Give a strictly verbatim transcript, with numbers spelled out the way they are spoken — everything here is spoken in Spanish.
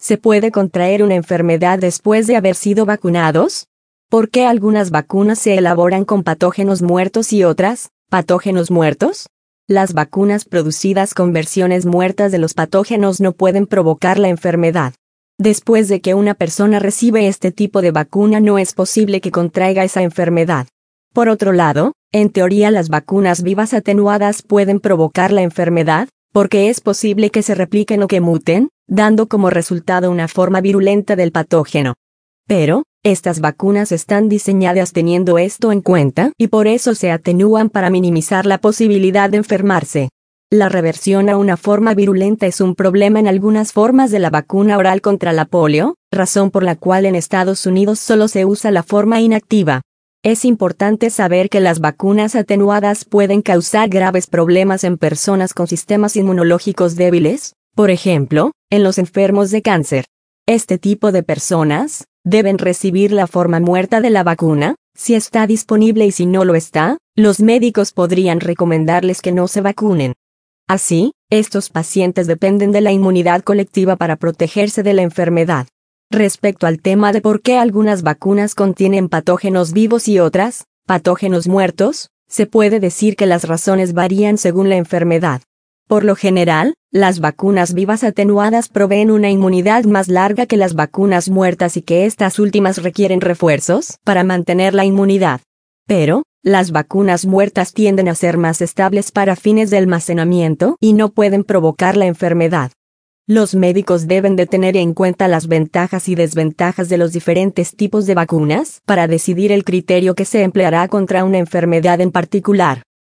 ¿Se puede contraer una enfermedad después de haber sido vacunados? ¿Por qué algunas vacunas se elaboran con patógenos muertos y otras, patógenos muertos? Las vacunas producidas con versiones muertas de los patógenos no pueden provocar la enfermedad. Después de que una persona recibe este tipo de vacuna no es posible que contraiga esa enfermedad. Por otro lado, en teoría las vacunas vivas atenuadas pueden provocar la enfermedad, porque es posible que se repliquen o que muten, dando como resultado una forma virulenta del patógeno. Pero, estas vacunas están diseñadas teniendo esto en cuenta y por eso se atenúan para minimizar la posibilidad de enfermarse. La reversión a una forma virulenta es un problema en algunas formas de la vacuna oral contra la polio, razón por la cual en Estados Unidos solo se usa la forma inactiva. Es importante saber que las vacunas atenuadas pueden causar graves problemas en personas con sistemas inmunológicos débiles, por ejemplo, en los enfermos de cáncer. Este tipo de personas deben recibir la forma muerta de la vacuna, si está disponible y si no lo está, los médicos podrían recomendarles que no se vacunen. Así, estos pacientes dependen de la inmunidad colectiva para protegerse de la enfermedad. Respecto al tema de por qué algunas vacunas contienen patógenos vivos y otras, patógenos muertos, se puede decir que las razones varían según la enfermedad. Por lo general, las vacunas vivas atenuadas proveen una inmunidad más larga que las vacunas muertas y que estas últimas requieren refuerzos para mantener la inmunidad. Pero, las vacunas muertas tienden a ser más estables para fines de almacenamiento y no pueden provocar la enfermedad. Los médicos deben de tener en cuenta las ventajas y desventajas de los diferentes tipos de vacunas para decidir el criterio que se empleará contra una enfermedad en particular.